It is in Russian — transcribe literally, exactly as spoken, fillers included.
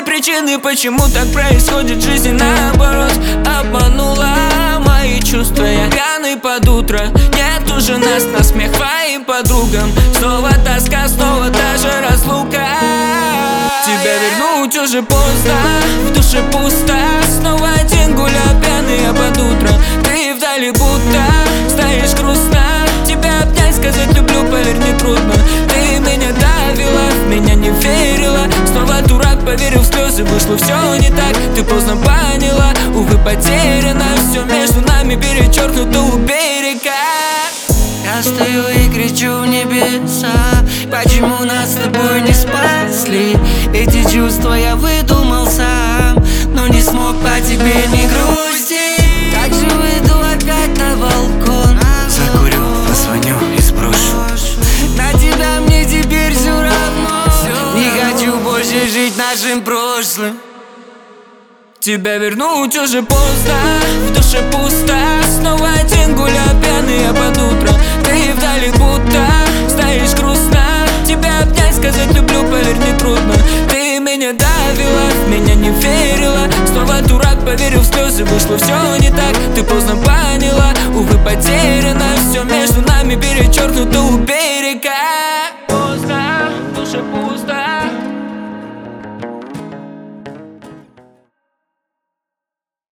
две причины, почему так происходит в жизни наоборот. Обманула мои чувства я пьяный под утро. Нет уже нас, на смех твоим подругам. Снова тоска, снова та же разлука. Тебя вернуть уже поздно, в душе пусто. Снова один гуляю пьяный я под утро. Ты вдали будто стоишь грустно. Тебя обнять, сказать люблю, поверь, не трудно. Ты меня давила, в меня не верила. Снова дурак, поверил в слезы, вышло все не так. Ты поздно поняла, увы, потеряно. Все между нами перечеркнуто у берега. Я стою и кричу в небеса, почему нас с тобой не спасли? Эти чувства я выдумал сам, но не смог по тебе не грусти. Как же выйду опять на балкон, закурю, позвоню и сброшу. на тебя мне теперь все равно. Не хочу больше жить нашим прошлым. Тебя вернуть уже поздно, в душе пусто. Снова один гуляю пьяный я под утро. Ты вдали будто стоишь грустно. Тебя обнять, сказать люблю, поверь, не трудно. Ты меня давила, в меня не верила. Снова дурак, поверил в слезы, вышло все не так. Ты поздно поняла, увы, потеряно. Все между нами перечеркнуто у берега.